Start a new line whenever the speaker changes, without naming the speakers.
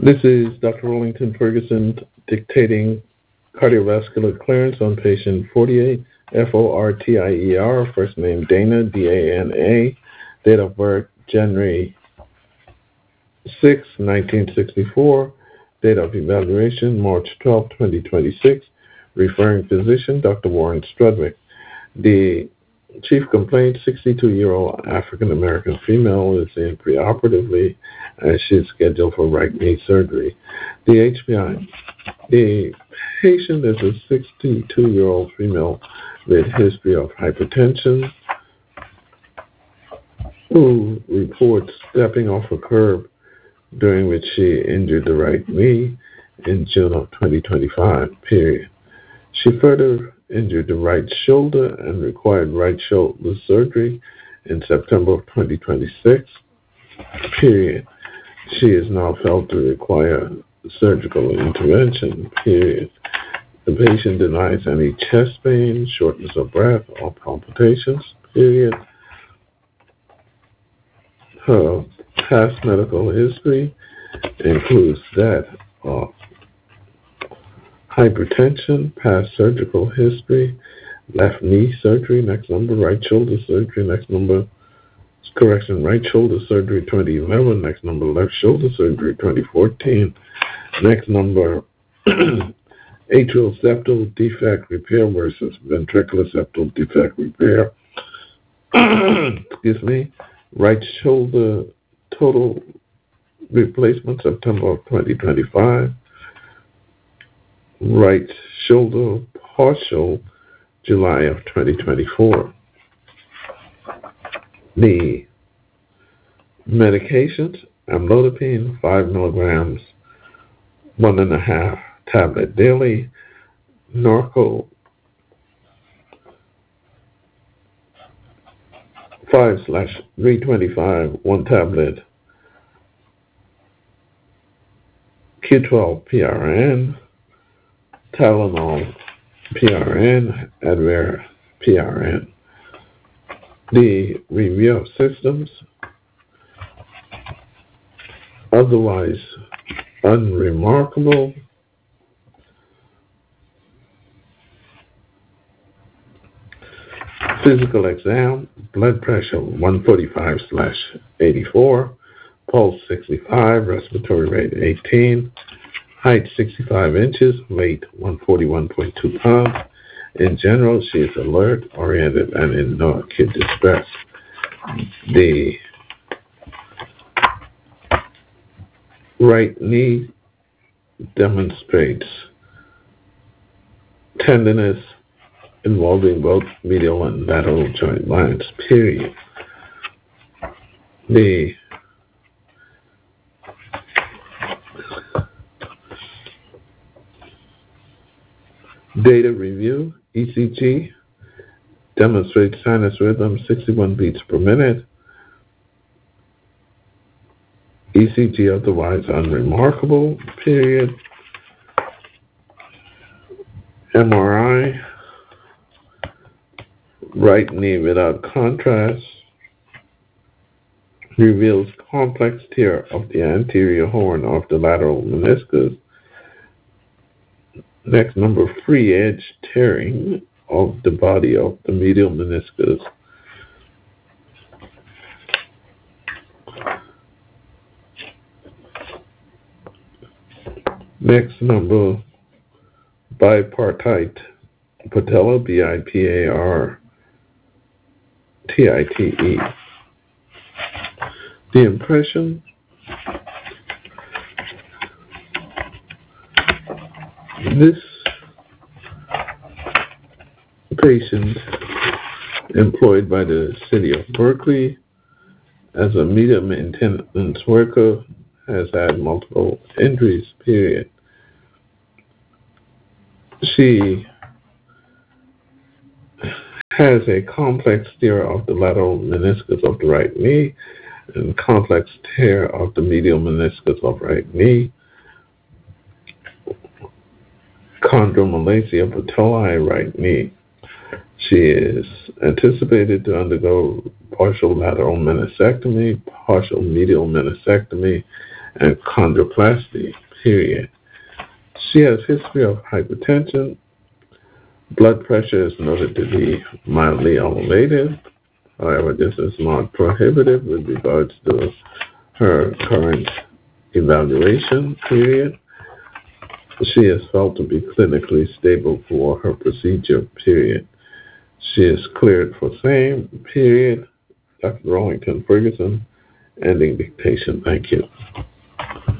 This is Dr. Rollington Ferguson dictating cardiovascular clearance on patient 48, FORTIER, first name Dana, DANA, date of birth January 6, 1964, date of evaluation March 12, 2026, referring physician Dr. Warren Strudwick. The chief complaint, 62-year-old African-American female, is in preoperatively as she is scheduled for right knee surgery. The HPI. The patient is a 62-year-old female with history of hypertension who reports stepping off a curb during which she injured the right knee in June of 2025, period. She further injured the right shoulder and required right shoulder surgery in September of 2026, period. She is now felt to require surgical intervention, period. The patient denies any chest pain, shortness of breath, or palpitations, period. Her past medical history includes that of hypertension, past surgical history, left knee surgery, next number, right shoulder surgery, next number, right shoulder surgery 2011, next number, left shoulder surgery 2014, next number, atrial septal defect repair versus ventricular septal defect repair, excuse me, right shoulder total replacement September of 2025, right shoulder partial July of 2024. The medications, amlodipine, 5 milligrams, 1.5 tablet daily, Norco 5/325, 1 tablet, Q12 PRN, Tylenol PRN, Advair PRN. The review of systems, otherwise unremarkable. Physical exam, blood pressure 145/84, pulse 65, respiratory rate 18, height 65 inches, weight 141.2 pounds. In general, she is alert, oriented, and in no acute distress. The right knee demonstrates tenderness involving both medial and lateral joint lines, period. The data review, ECG, demonstrates sinus rhythm 61 beats per minute. ECG otherwise unremarkable, period. MRI, right knee without contrast, reveals complex tear of the anterior horn of the lateral meniscus. Next number, free edge tearing of the body of the medial meniscus. Next number, bipartite patella, BIPARTITE. The impression, this patient employed by the city of Berkeley as a media maintenance worker has had multiple injuries, period. She has a complex tear of the lateral meniscus of the right knee and complex tear of the medial meniscus of right knee. Chondromalacia patelli, right knee. She is anticipated to undergo partial lateral meniscectomy, partial medial meniscectomy, and chondroplasty, period. She has history of hypertension. Blood pressure is noted to be mildly elevated. However, this is not prohibitive with regards to her current evaluation period. She is felt to be clinically stable for her procedure period. She is cleared for same period. Dr. Rollington Ferguson, ending dictation. Thank you.